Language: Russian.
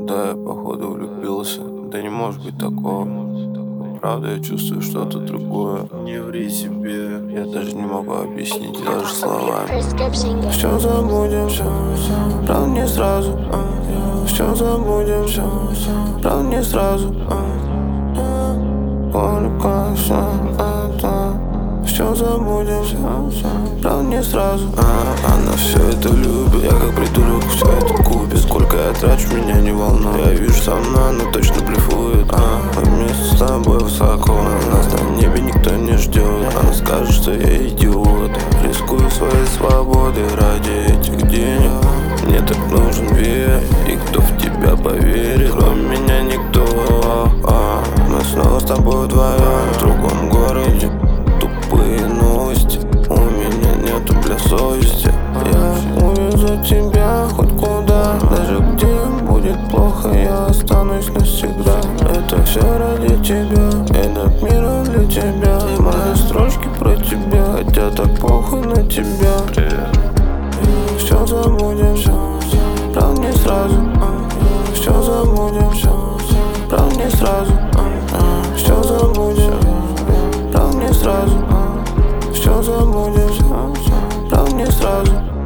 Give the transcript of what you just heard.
Да, я походу влюбился. Да не может быть такого. Правда, я чувствую что-то другое. Не ври себе. Я даже не могу объяснить даже словами. Все забудем, правда не сразу. Все забудем, правда не сразу. Увлекайся, все забудем, правда не сразу. Она все это любит, я как придурок все это купит. Сколько я трачу, меня не волнует. Я вижу сама, но точно блефует. Мы вместе с тобой высоко, нас на небе никто не ждет. Она скажет, что я идиот, рискую своей свободой ради этих денег. Мне так нужен верь, и кто в тебя поверит, кроме меня никто. Мы снова с тобой вдвоем в другом городе. Тупые новости, у меня нету, бля, совести. Я увезу тебя хоть куда, даже где будет плохо, я останусь навсегда. Это все ради тебя, этот мир он для тебя. Мои строчки про тебя, хотя так похуй на тебя. Все забудем, правда не сразу. Все забудем, правда не сразу. Все забудем, правда не сразу. Все забудем, правда не сразу.